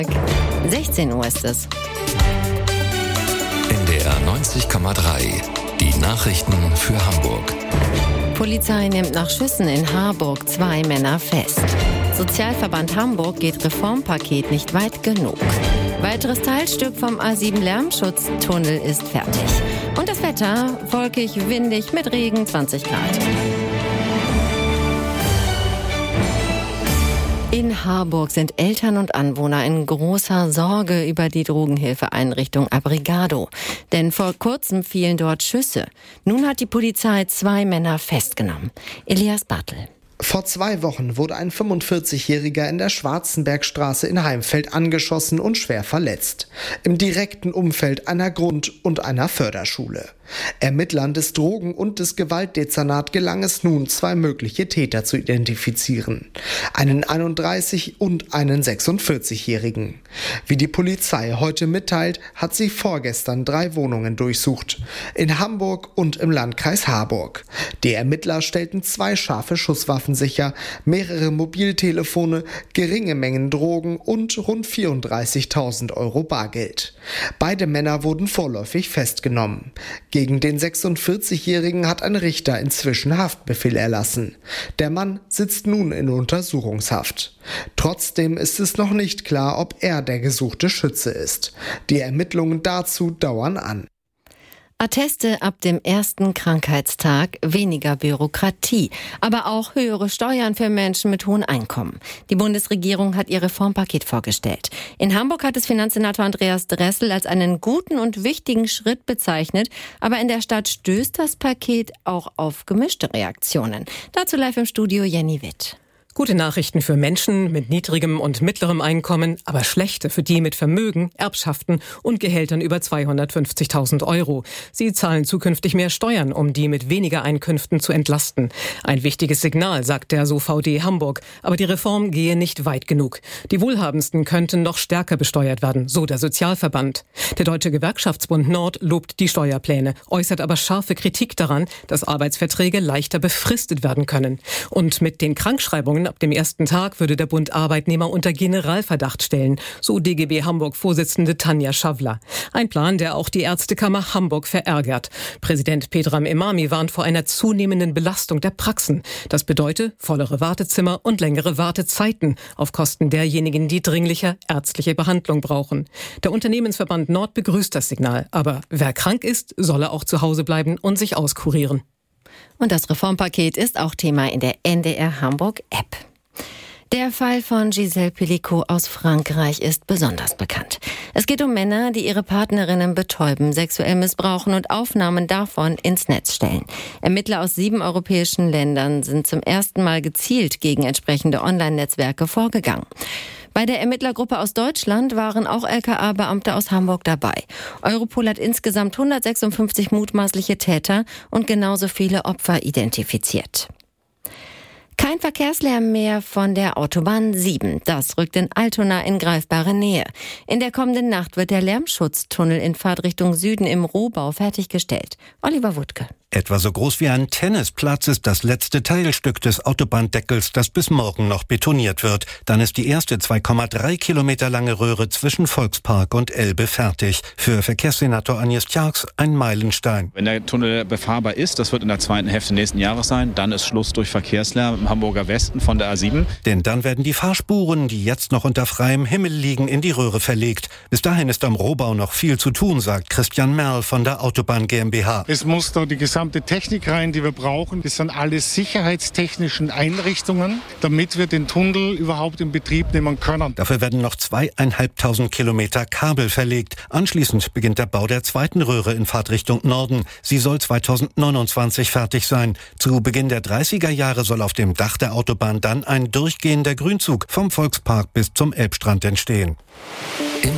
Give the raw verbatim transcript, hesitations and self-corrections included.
sechzehn Uhr ist es. N D R neunzig Komma drei. Die Nachrichten für Hamburg. Polizei nimmt nach Schüssen in Harburg zwei Männer fest. Sozialverband Hamburg geht Reformpaket nicht weit genug. Weiteres Teilstück vom A sieben Lärmschutztunnel ist fertig. Und das Wetter, wolkig, windig mit Regen, zwanzig Grad. In Harburg sind Eltern und Anwohner in großer Sorge über die Drogenhilfeeinrichtung Abrigado. Denn vor kurzem fielen dort Schüsse. Nun hat die Polizei zwei Männer festgenommen. Elias Bartel. Vor zwei Wochen wurde ein fünfundvierzigjähriger in der Schwarzenbergstraße in Heimfeld angeschossen und schwer verletzt. Im direkten Umfeld einer Grund- und einer Förderschule. Ermittlern des Drogen- und des Gewaltdezernat gelang es nun, zwei mögliche Täter zu identifizieren. Einen einunddreißig- und einen sechsundvierzigjährigen. Wie die Polizei heute mitteilt, hat sie vorgestern drei Wohnungen durchsucht. In Hamburg und im Landkreis Harburg. Die Ermittler stellten zwei scharfe Schusswaffen sicher, mehrere Mobiltelefone, geringe Mengen Drogen und rund vierunddreißigtausend Euro Bargeld. Beide Männer wurden vorläufig festgenommen. Gegen den sechsundvierzigjährigen hat ein Richter inzwischen Haftbefehl erlassen. Der Mann sitzt nun in Untersuchungshaft. Trotzdem ist es noch nicht klar, ob er der gesuchte Schütze ist. Die Ermittlungen dazu dauern an. Atteste ab dem ersten Krankheitstag, weniger Bürokratie, aber auch höhere Steuern für Menschen mit hohen Einkommen. Die Bundesregierung hat ihr Reformpaket vorgestellt. In Hamburg hat es Finanzsenator Andreas Dressel als einen guten und wichtigen Schritt bezeichnet, aber in der Stadt stößt das Paket auch auf gemischte Reaktionen. Dazu live im Studio Jenny Witt. Gute Nachrichten für Menschen mit niedrigem und mittlerem Einkommen, aber schlechte für die mit Vermögen, Erbschaften und Gehältern über zweihundertfünfzigtausend Euro. Sie zahlen zukünftig mehr Steuern, um die mit weniger Einkünften zu entlasten. Ein wichtiges Signal, sagt der S O V D Hamburg. Aber die Reform gehe nicht weit genug. Die Wohlhabendsten könnten noch stärker besteuert werden, so der Sozialverband. Der Deutsche Gewerkschaftsbund Nord lobt die Steuerpläne, äußert aber scharfe Kritik daran, dass Arbeitsverträge leichter befristet werden können. Und mit den Krankschreibungen ab dem ersten Tag würde der Bund Arbeitnehmer unter Generalverdacht stellen, so D G B Hamburg-Vorsitzende Tanja Schawler. Ein Plan, der auch die Ärztekammer Hamburg verärgert. Präsident Pedram Emami warnt vor einer zunehmenden Belastung der Praxen. Das bedeutet vollere Wartezimmer und längere Wartezeiten auf Kosten derjenigen, die dringlicher ärztliche Behandlung brauchen. Der Unternehmensverband Nord begrüßt das Signal, aber wer krank ist, solle auch zu Hause bleiben und sich auskurieren. Und das Reformpaket ist auch Thema in der N D R Hamburg App. Der Fall von Gisèle Pelicot aus Frankreich ist besonders bekannt. Es geht um Männer, die ihre Partnerinnen betäuben, sexuell missbrauchen und Aufnahmen davon ins Netz stellen. Ermittler aus sieben europäischen Ländern sind zum ersten Mal gezielt gegen entsprechende Online-Netzwerke vorgegangen. Bei der Ermittlergruppe aus Deutschland waren auch L K A-Beamte aus Hamburg dabei. Europol hat insgesamt hundertsechsundfünfzig mutmaßliche Täter und genauso viele Opfer identifiziert. Kein Verkehrslärm mehr von der Autobahn sieben. Das rückt in Altona in greifbare Nähe. In der kommenden Nacht wird der Lärmschutztunnel in Fahrtrichtung Süden im Rohbau fertiggestellt. Oliver Wuttke. Etwa so groß wie ein Tennisplatz ist das letzte Teilstück des Autobahndeckels, das bis morgen noch betoniert wird. Dann ist die erste zwei Komma drei Kilometer lange Röhre zwischen Volkspark und Elbe fertig. Für Verkehrssenator Agnes Tjarks ein Meilenstein. Wenn der Tunnel befahrbar ist, das wird in der zweiten Hälfte nächsten Jahres sein, dann ist Schluss durch Verkehrslärm im Hamburger Westen von der A sieben. Denn dann werden die Fahrspuren, die jetzt noch unter freiem Himmel liegen, in die Röhre verlegt. Bis dahin ist am Rohbau noch viel zu tun, sagt Christian Merl von der Autobahn GmbH. Es muss da die gesamte Technik rein, die wir brauchen. Das sind alles sicherheitstechnischen Einrichtungen, damit wir den Tunnel überhaupt in Betrieb nehmen können. Dafür werden noch zweieinhalbtausend Kilometer Kabel verlegt. Anschließend beginnt der Bau der zweiten Röhre in Fahrtrichtung Norden. Sie soll zweitausendneunundzwanzig fertig sein. Zu Beginn der dreißiger Jahre soll auf dem Dach der Autobahn dann ein durchgehender Grünzug vom Volkspark bis zum Elbstrand entstehen.